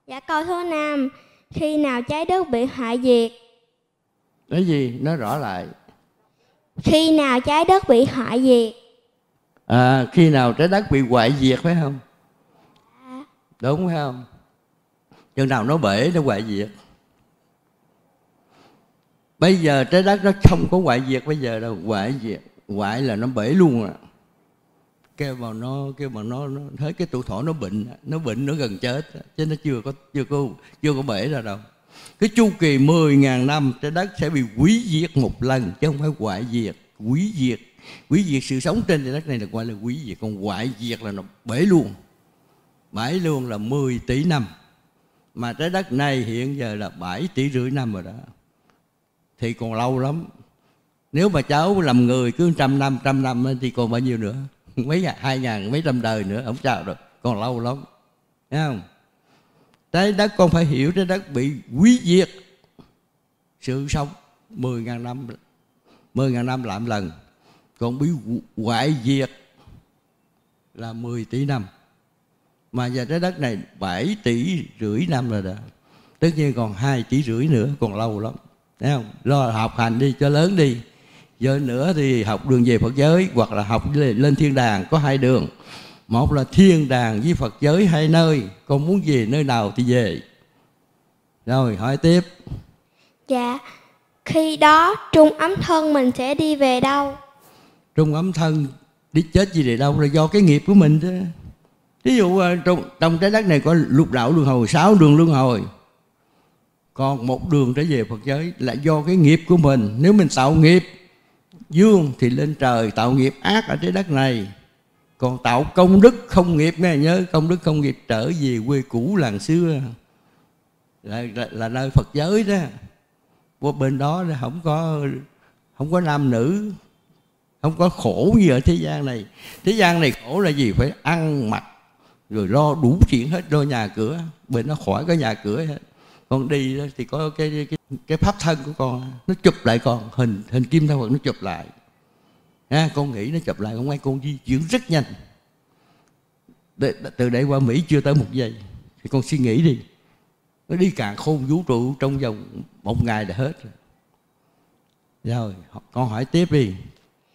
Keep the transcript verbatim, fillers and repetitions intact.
Dạ câu số năm. Khi nào trái đất bị hoại diệt? Cái gì? Nói rõ lại. Khi nào trái đất bị hoại diệt? À, khi nào trái đất bị hoại diệt phải không? À. Đúng phải không? Chừng nào nó bể nó hoại diệt. Bây giờ trái đất nó không có hoại diệt bây giờ đâu. Hoại diệt, hoại là nó bể luôn à. Kêu mà nó kêu mà nó, nó thấy cái tuổi thọ nó bệnh, nó bệnh nó gần chết, chứ nó chưa có chưa có chưa có bể ra đâu. Cái chu kỳ mười ngàn năm trái đất sẽ bị hủy diệt một lần, chứ không phải hoại diệt. Hủy diệt, hủy diệt sự sống trên trái đất này là gọi là hủy diệt, còn hoại diệt là nó bể luôn. Bể luôn là mười tỷ năm. Mà trái đất này hiện giờ là bảy tỷ rưỡi năm rồi đó, thì còn lâu lắm. Nếu mà cháu làm người cứ trăm năm trăm năm thì còn bao nhiêu nữa? Mấy hai ngàn mấy trăm đời nữa, không sao được, còn lâu lắm, thấy không? Trái đất con phải hiểu, trái đất bị hủy diệt sự sống mười ngàn năm, mười ngàn năm làm lần, còn bị hoại diệt là mười tỷ năm. Mà giờ trái đất này bảy tỷ rưỡi năm rồi đó, tất nhiên còn hai tỷ rưỡi nữa, còn lâu lắm, thấy không? Lo học hành đi cho lớn đi. Giờ nữa thì học đường về Phật giới, hoặc là học lên thiên đàng, có hai đường. Một là thiên đàng với Phật giới hai nơi, con muốn về nơi nào thì về. Rồi hỏi tiếp. Dạ, khi đó trung ấm thân mình sẽ đi về đâu? Trung ấm thân đi chết gì về đâu là do cái nghiệp của mình chứ. Ví dụ trong, trong trái đất này có lục đạo luân hồi, sáu đường luân hồi, còn một đường trở về Phật giới là do cái nghiệp của mình. Nếu mình tạo nghiệp dương thì lên trời, tạo nghiệp ác ở trái đất này. Còn tạo công đức không nghiệp, nghe nhớ, công đức không nghiệp trở về quê cũ làng xưa, là, là, là nơi Phật giới đó. Qua bên đó không có không có nam nữ, không có khổ gì ở thế gian này. Thế gian này khổ là gì? Phải ăn mặc rồi lo đủ chuyện hết, lo nhà cửa. Bên nó khỏi có nhà cửa hết. Con đi thì có cái cái, cái pháp thân của con, nó chụp lại con, hình hình kim thân Phật nó chụp lại. À, con nghĩ nó chụp lại, không ai con di chuyển rất nhanh. Để, từ đây qua Mỹ chưa tới một giây, thì con suy nghĩ đi, nó đi càn khôn vũ trụ trong vòng một ngày là hết rồi. Rồi con hỏi tiếp đi.